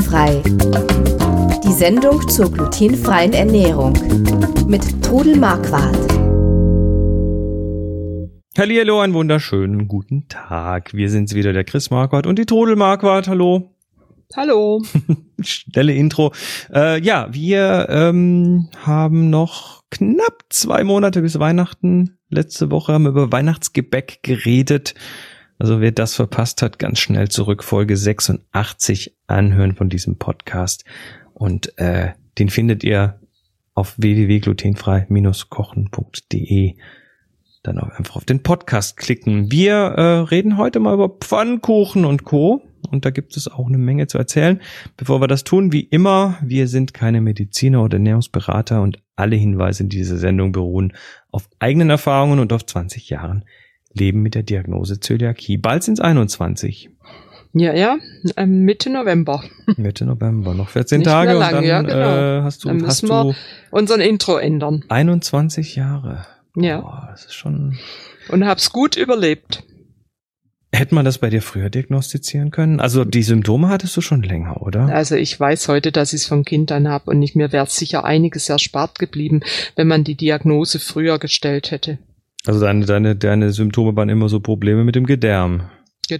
Glutenfrei. Die Sendung zur glutenfreien Ernährung mit Trudel Marquardt. Hallihallo, einen wunderschönen guten Tag. Wir sind's wieder, der Chris Marquardt und die Trudel Marquardt. Hallo. Hallo. Schnelle Intro. Wir haben noch knapp 2 Monate bis Weihnachten. Letzte Woche haben wir über Weihnachtsgebäck geredet. Also wer das verpasst hat, ganz schnell zurück, Folge 86 anhören von diesem Podcast. Und den findet ihr auf www.glutenfrei-kochen.de. Dann auch einfach auf den Podcast klicken. Wir reden heute mal über Pfannkuchen und Co. Und da gibt es auch eine Menge zu erzählen. Bevor wir das tun, wie immer, wir sind keine Mediziner oder Ernährungsberater und alle Hinweise in dieser Sendung beruhen auf eigenen Erfahrungen und auf 20 Jahren Leben mit der Diagnose Zöliakie. Bald sind es 21. Ja, Mitte November. Mitte November, noch 14 Nicht Tage mehr lang, und dann ja, genau. hast du wir unseren Intro ändern. 21 Jahre. Ja. Boah, das ist schon... Und hab's gut überlebt. Hätte man das bei dir früher diagnostizieren können? Also die Symptome hattest du schon länger, oder? Also ich weiß heute, dass ich es von Kind an habe und mir wäre sicher einiges erspart geblieben, wenn man die Diagnose früher gestellt hätte. Also deine Symptome waren immer so Probleme mit dem Gedärm.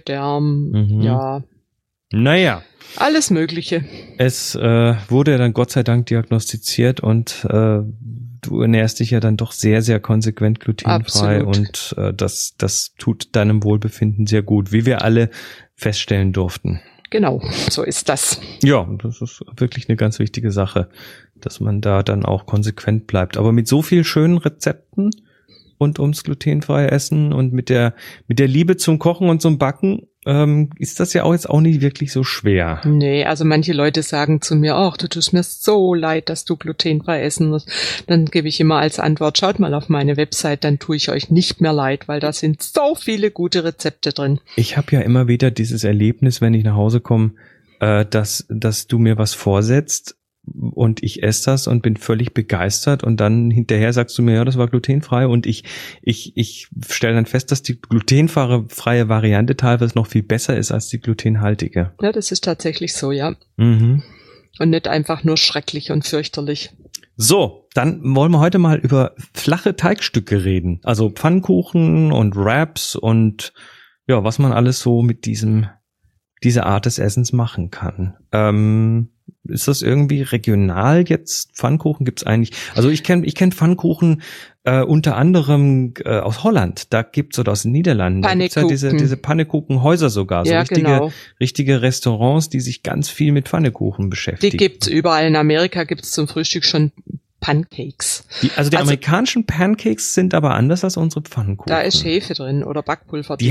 Ja. Naja. Alles Mögliche. Es wurde ja dann Gott sei Dank diagnostiziert und du ernährst dich ja dann doch sehr, sehr konsequent glutenfrei. Absolut. Und das tut deinem Wohlbefinden sehr gut, wie wir alle feststellen durften. Genau, so ist das. Ja, das ist wirklich eine ganz wichtige Sache, dass man da dann auch konsequent bleibt. Aber mit so viel schönen Rezepten und ums glutenfreie Essen und mit der Liebe zum Kochen und zum Backen ist das ja auch jetzt auch nicht wirklich so schwer. Nee, also manche Leute sagen zu mir, ach, du tust mir so leid, dass du glutenfrei essen musst. Dann gebe ich immer als Antwort, schaut mal auf meine Website, dann tue ich euch nicht mehr leid, weil da sind so viele gute Rezepte drin. Ich habe ja immer wieder dieses Erlebnis, wenn ich nach Hause komme, dass du mir was vorsetzt und ich esse das und bin völlig begeistert und dann hinterher sagst du mir, ja, das war glutenfrei und ich stelle dann fest, dass die glutenfreie Variante teilweise noch viel besser ist als die glutenhaltige. Ja, das ist tatsächlich so, ja. Mhm. Und nicht einfach nur schrecklich und fürchterlich. So, dann wollen wir heute mal über flache Teigstücke reden. Also Pfannkuchen und Wraps und ja, was man alles so mit dieser Art des Essens machen kann. Ist das irgendwie regional jetzt? Pfannkuchen gibt's eigentlich? Also ich kenn Pfannkuchen unter anderem aus Holland. Da gibt's oder aus den Niederlanden. Da gibt's ja diese Pannekuchenhäuser sogar. So ja, richtige Restaurants, die sich ganz viel mit Pfannekuchen beschäftigen. Die gibt's überall. In Amerika gibt's zum Frühstück schon Pancakes. Die amerikanischen Pancakes sind aber anders als unsere Pfannkuchen. Da ist Hefe drin oder Backpulver. Die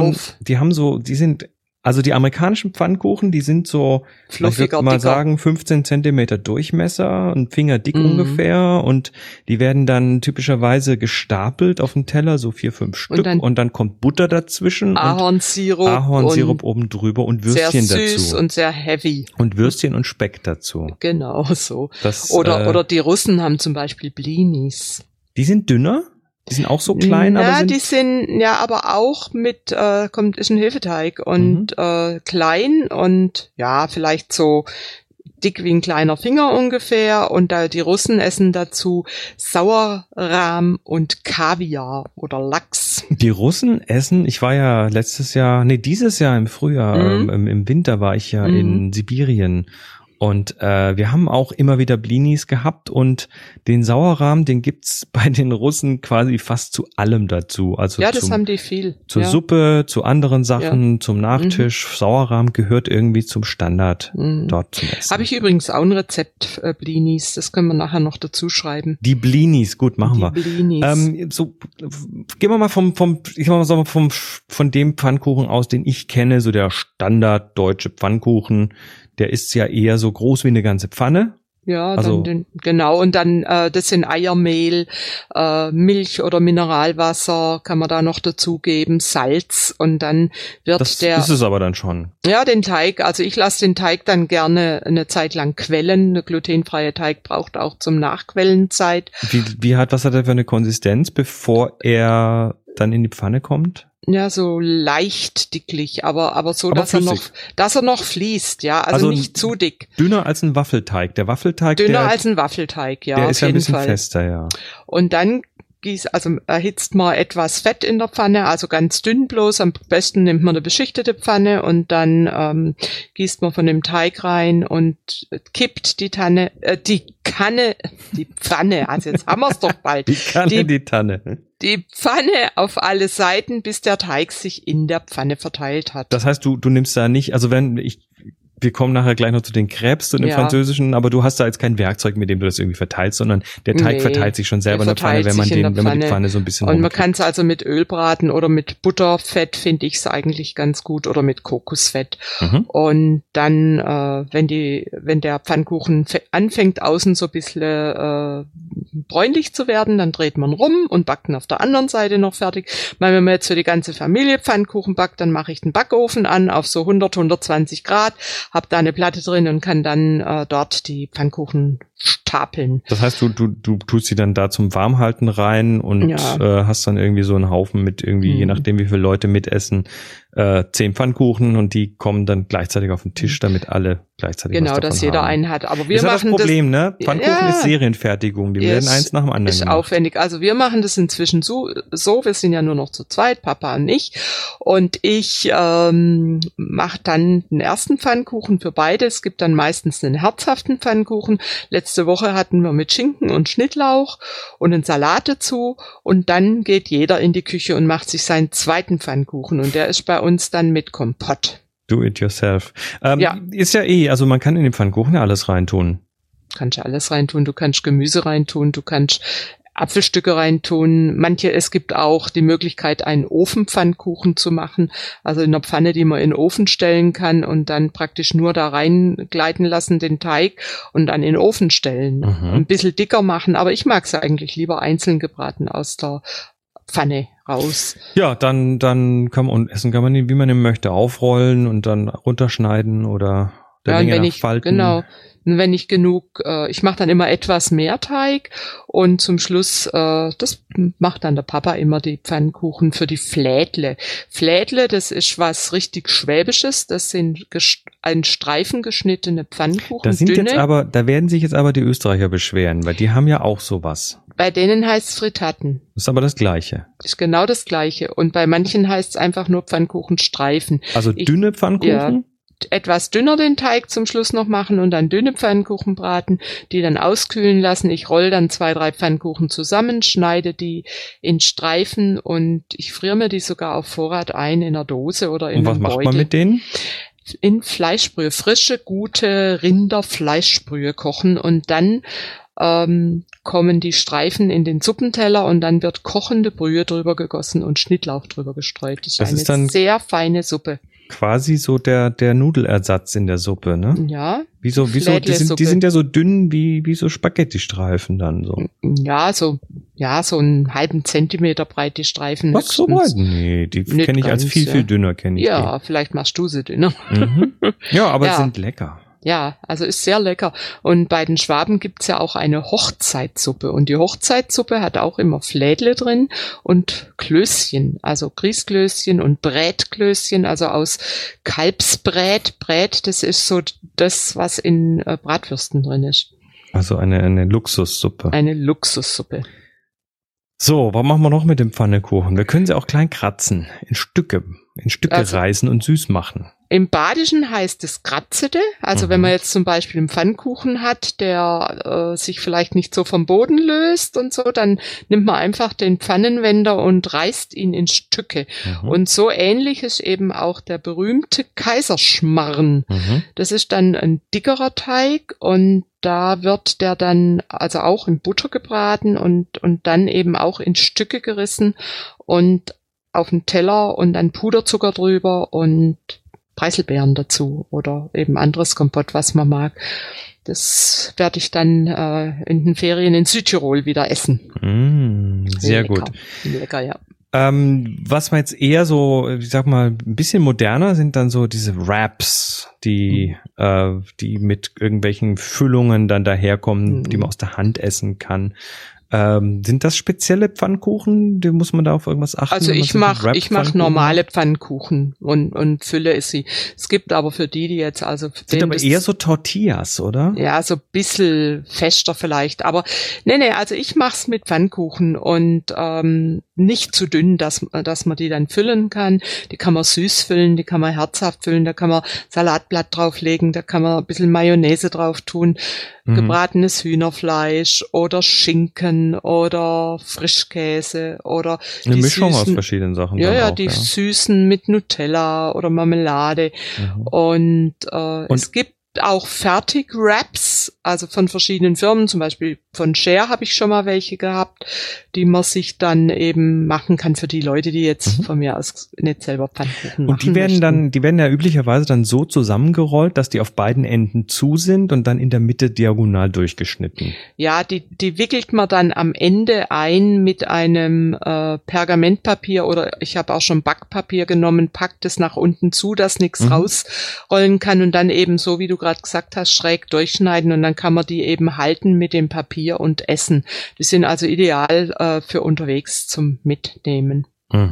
amerikanischen Pfannkuchen, die sind so, fluffiger, ich würde mal sagen, 15 Zentimeter Durchmesser, ein Finger dick ungefähr und die werden dann typischerweise gestapelt auf dem Teller, so 4-5 Stück und dann kommt Butter dazwischen Ahornsirup oben drüber und Würstchen dazu. Sehr süß und sehr heavy. Und Würstchen und Speck dazu. Genau so. Oder die Russen haben zum Beispiel Blinis. Die sind dünner? Die sind auch so klein, aber die sind ja aber auch ist ein Hefeteig und klein und ja, vielleicht so dick wie ein kleiner Finger ungefähr und die Russen essen dazu Sauerrahm und Kaviar oder Lachs. Die Russen essen, ich war ja dieses Jahr im Frühjahr, im Winter war ich ja in Sibirien. Und wir haben auch immer wieder Blinis gehabt und den Sauerrahm, den gibt's bei den Russen quasi fast zu allem dazu. Also ja, das haben die viel. Zur Suppe, zu anderen Sachen, zum Nachtisch. Sauerrahm gehört irgendwie zum Standard dort zum Essen. Habe ich übrigens auch ein Rezept Blinis, das können wir nachher noch dazu schreiben. Die Blinis, gut, machen wir. Blinis. Gehen wir mal von dem Pfannkuchen aus, den ich kenne, so der Standard deutsche Pfannkuchen. Der ist ja eher so groß wie eine ganze Pfanne. Ja, also, genau. Und dann das sind Eiermehl, Milch oder Mineralwasser kann man da noch dazugeben, Salz und dann wird das ist es aber dann schon. Ja, den Teig. Also ich lasse den Teig dann gerne eine Zeit lang quellen. Der glutenfreie Teig braucht auch zum Nachquellen Zeit. Was hat er für eine Konsistenz, bevor er dann in die Pfanne kommt? Ja, so leicht dicklich, aber so, dass er noch fließt, ja, also nicht zu dick. Dünner als ein Waffelteig. Der Waffelteig, als ein Waffelteig, ja. Der ist ja ein bisschen fester, ja. Und dann erhitzt man etwas Fett in der Pfanne, also ganz dünn bloß. Am besten nimmt man eine beschichtete Pfanne und dann gießt man von dem Teig rein und kippt die Pfanne, also jetzt haben wir es doch bald. Die Pfanne auf alle Seiten, bis der Teig sich in der Pfanne verteilt hat. Das heißt, du nimmst da nicht, also wir kommen nachher gleich noch zu den Crêpes und dem Französischen, aber du hast da jetzt kein Werkzeug, mit dem du das irgendwie verteilst, sondern der Teig verteilt sich schon selber in der Pfanne, wenn man die Pfanne so ein bisschen und man kann es also mit Öl braten oder mit Butterfett, finde ich es eigentlich ganz gut, oder mit Kokosfett. Und dann, wenn der Pfannkuchen anfängt, außen so ein bisschen bräunlich zu werden, dann dreht man rum und backt ihn auf der anderen Seite noch fertig. Wenn man jetzt für die ganze Familie Pfannkuchen backt, dann mache ich den Backofen an auf so 120 Grad, hab da eine Platte drin und kann dann dort die Pfannkuchen stapeln. Das heißt, du tust sie dann da zum Warmhalten rein und hast dann irgendwie so einen Haufen mit irgendwie, je nachdem wie viele Leute mitessen, 10 Pfannkuchen und die kommen dann gleichzeitig auf den Tisch, damit alle gleichzeitig was davon dass jeder haben. einen hat. Aber wir das machen das Problem, ne? Pfannkuchen ist Serienfertigung, die werden eins nach dem anderen ist gemacht. Aufwendig. Also wir machen das inzwischen so, wir sind ja nur noch zu zweit, Papa und ich. Und ich mache dann den ersten Pfannkuchen für beide. Es gibt dann meistens einen herzhaften Pfannkuchen. Letzte Woche hatten wir mit Schinken und Schnittlauch und einen Salat dazu. Und dann geht jeder in die Küche und macht sich seinen zweiten Pfannkuchen. Und der ist bei uns dann mit Kompott. Do it yourself. Ist ja also man kann in den Pfannkuchen ja alles reintun. Kannst du alles reintun. Du kannst Gemüse reintun, du kannst Apfelstücke reintun. Es gibt auch die Möglichkeit, einen Ofenpfannkuchen zu machen. Also in einer Pfanne, die man in den Ofen stellen kann und dann praktisch nur da reingleiten lassen, den Teig und dann in den Ofen stellen. Ein bisschen dicker machen, aber ich mag es eigentlich lieber einzeln gebraten aus der Pfanne raus. Ja, dann kann man ihn, wie man ihn möchte, aufrollen und dann runterschneiden oder der Länge nach falten. Genau. Und wenn ich ich mache dann immer etwas mehr Teig und zum Schluss, das macht dann der Papa immer die Pfannkuchen für die Flädle. Flädle, das ist was richtig Schwäbisches, das sind ein Streifen geschnittene Pfannkuchen. Da werden sich jetzt aber die Österreicher beschweren, weil die haben ja auch sowas. Bei denen heißt es Frittaten. Das ist aber das Gleiche. Ist genau das Gleiche. Und bei manchen heißt es einfach nur Pfannkuchenstreifen. Also dünne Pfannkuchen? Ja, etwas dünner den Teig zum Schluss noch machen und dann dünne Pfannkuchen braten, die dann auskühlen lassen. Ich roll dann 2, 3 Pfannkuchen zusammen, schneide die in Streifen und ich friere mir die sogar auf Vorrat ein in einer Dose oder in einem Beutel. Und was macht man mit denen? In Fleischbrühe, frische, gute Rinderfleischbrühe kochen und dann kommen die Streifen in den Suppenteller und dann wird kochende Brühe drüber gegossen und Schnittlauch drüber gestreut. Das ist eine sehr feine Suppe. Quasi so der Nudelersatz in der Suppe, ne? Ja. Die sind ja so dünn wie so Spaghetti-Streifen dann so. Ja, so einen halben Zentimeter breit die Streifen. Was, so weit? Nee, die kenne ich als viel dünner, kenne ich. Ja, vielleicht machst du sie dünner. Ja, aber sind lecker. Ja, also ist sehr lecker. Und bei den Schwaben gibt's ja auch eine Hochzeitssuppe. Und die Hochzeitssuppe hat auch immer Flädle drin und Klößchen, also Grießklößchen und Brätklößchen, also aus Kalbsbrät. Brät, das ist so das, was in Bratwürsten drin ist. Also eine Luxussuppe. Eine Luxussuppe. So, was machen wir noch mit dem Pfannekuchen? Wir können sie auch klein kratzen, in Stücke reißen und süß machen. Im Badischen heißt es Kratzete, also wenn man jetzt zum Beispiel einen Pfannkuchen hat, der sich vielleicht nicht so vom Boden löst und so, dann nimmt man einfach den Pfannenwender und reißt ihn in Stücke. Und so ähnlich ist eben auch der berühmte Kaiserschmarrn. Das ist dann ein dickerer Teig und da wird der dann also auch in Butter gebraten und dann eben auch in Stücke gerissen und auf den Teller und dann Puderzucker drüber und Preiselbeeren dazu oder eben anderes Kompott, was man mag. Das werde ich dann in den Ferien in Südtirol wieder essen. Sehr gut. Lecker, ja. Was man jetzt eher so, ich sag mal, ein bisschen moderner sind dann so diese Wraps, die mit irgendwelchen Füllungen dann daherkommen, die man aus der Hand essen kann. Sind das spezielle Pfannkuchen? Muss man da auf irgendwas achten? Also ich mach normale Pfannkuchen und fülle sie. Es gibt aber für die jetzt sind aber eher so Tortillas, oder? Ja, so ein bisschen fester vielleicht. Aber nee, also ich mach's mit Pfannkuchen und nicht zu dünn, dass man die dann füllen kann. Die kann man süß füllen, die kann man herzhaft füllen, da kann man Salatblatt drauflegen, da kann man ein bisschen Mayonnaise drauf tun, gebratenes Hühnerfleisch oder Schinken oder Frischkäse oder eine Mischung süßen, aus verschiedenen Sachen. Die süßen mit Nutella oder Marmelade. Und es gibt auch Fertig-Wraps, also von verschiedenen Firmen, zum Beispiel von Share habe ich schon mal welche gehabt, die man sich dann eben machen kann für die Leute, die jetzt von mir aus nicht selber Pfannkuchen machen. Und die werden ja üblicherweise dann so zusammengerollt, dass die auf beiden Enden zu sind und dann in der Mitte diagonal durchgeschnitten. Ja, die wickelt man dann am Ende ein mit einem Pergamentpapier oder ich habe auch schon Backpapier genommen, packt es nach unten zu, dass nichts rausrollen kann und dann eben so, wie du gerade gesagt hast, schräg durchschneiden und dann kann man die eben halten mit dem Papier und essen. Die sind also ideal für unterwegs zum Mitnehmen.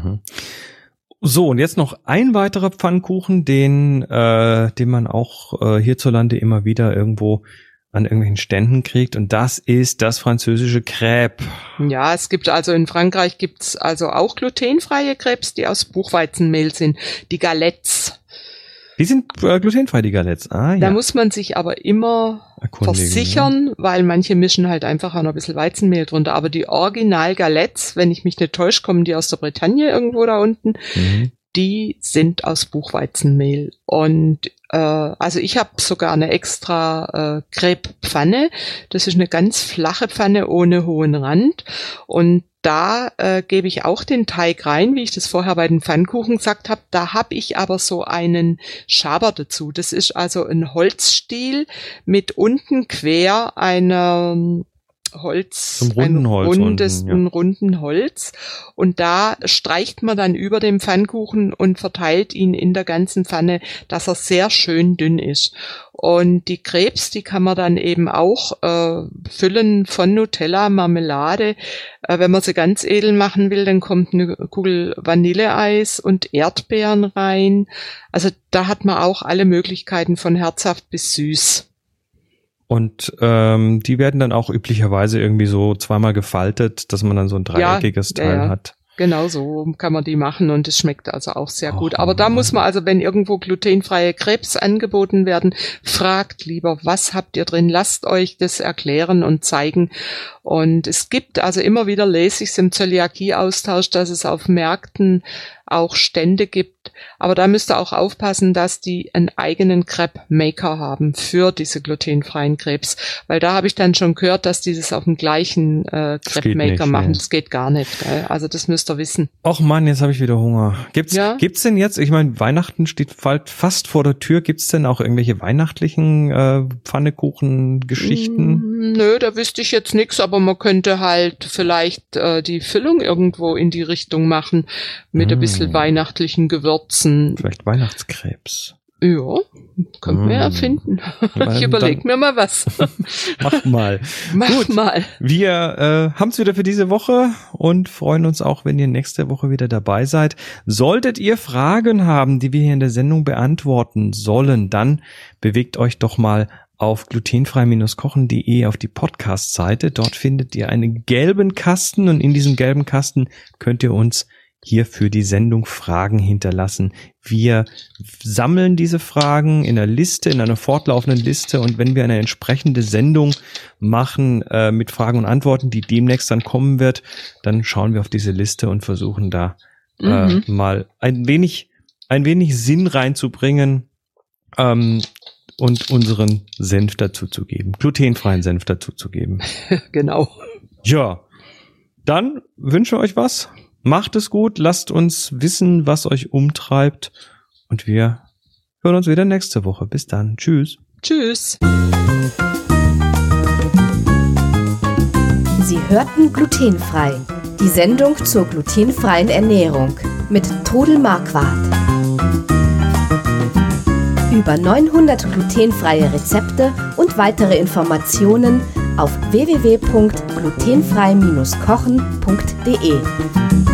So, und jetzt noch ein weiterer Pfannkuchen, den man auch hierzulande immer wieder irgendwo an irgendwelchen Ständen kriegt, und das ist das französische Crêpe. Ja, es gibt also in Frankreich gibt's also auch glutenfreie Crêpes, die aus Buchweizenmehl sind, die Galettes. Die sind glutenfrei, die Galettes. Ah, ja. Da muss man sich aber immer versichern, weil manche mischen halt einfach auch noch ein bisschen Weizenmehl drunter. Aber die Original-Galettes, wenn ich mich nicht täusche, kommen die aus der Bretagne irgendwo da unten, die sind aus Buchweizenmehl. Und also ich habe sogar eine extra Crêpe-Pfanne. Das ist eine ganz flache Pfanne ohne hohen Rand. Und da gebe ich auch den Teig rein, wie ich das vorher bei den Pfannkuchen gesagt habe. Da habe ich aber so einen Schaber dazu. Das ist also ein Holzstiel mit unten quer einer ein runden Holz. Und da streicht man dann über dem Pfannkuchen und verteilt ihn in der ganzen Pfanne, dass er sehr schön dünn ist. Und die Crêpes, die kann man dann eben auch füllen von Nutella, Marmelade. Wenn man sie ganz edel machen will, dann kommt eine Kugel Vanilleeis und Erdbeeren rein. Also da hat man auch alle Möglichkeiten von herzhaft bis süß. Und die werden dann auch üblicherweise irgendwie so zweimal gefaltet, dass man dann so ein dreieckiges Teil hat. Genau so kann man die machen und es schmeckt also auch sehr gut. Aber da muss man also, wenn irgendwo glutenfreie Crêpes angeboten werden, fragt lieber, was habt ihr drin? Lasst euch das erklären und zeigen. Und es gibt also immer wieder, lese ich es im Zöliakie-Austausch, dass es auf Märkten auch Stände gibt. Aber da müsst ihr auch aufpassen, dass die einen eigenen Crepe-Maker haben für diese glutenfreien Crêpes. Weil da habe ich dann schon gehört, dass die das auf dem gleichen Crepe-Maker machen. Das geht gar nicht. Gell? Also das müsst ihr wissen. Och Mann, jetzt habe ich wieder Hunger. Gibt's denn jetzt, ich meine, Weihnachten steht fast vor der Tür. Gibt's denn auch irgendwelche weihnachtlichen Pfannekuchen-Geschichten? Nö, da wüsste ich jetzt nichts, aber man könnte halt vielleicht die Füllung irgendwo in die Richtung machen mit ein bisschen weihnachtlichen Gewürzen. Vielleicht Weihnachtskrebs. Ja, können wir erfinden. Ich überlege mir mal was. Mach mal. Mach mal. Wir haben's wieder für diese Woche und freuen uns auch, wenn ihr nächste Woche wieder dabei seid. Solltet ihr Fragen haben, die wir hier in der Sendung beantworten sollen, dann bewegt euch doch mal auf glutenfrei-kochen.de auf die Podcast-Seite. Dort findet ihr einen gelben Kasten und in diesem gelben Kasten könnt ihr uns hier für die Sendung Fragen hinterlassen. Wir sammeln diese Fragen in einer fortlaufenden Liste, und wenn wir eine entsprechende Sendung machen mit Fragen und Antworten, die demnächst dann kommen wird, dann schauen wir auf diese Liste und versuchen da mal ein wenig Sinn reinzubringen und unseren Senf dazuzugeben, glutenfreien Senf dazuzugeben. Genau. Ja, dann wünsche euch was. Macht es gut, lasst uns wissen, was euch umtreibt, und wir hören uns wieder nächste Woche. Bis dann. Tschüss. Tschüss. Sie hörten Glutenfrei, die Sendung zur glutenfreien Ernährung mit Trudel Marquardt. Über 900 glutenfreie Rezepte und weitere Informationen auf www.glutenfrei-kochen.de.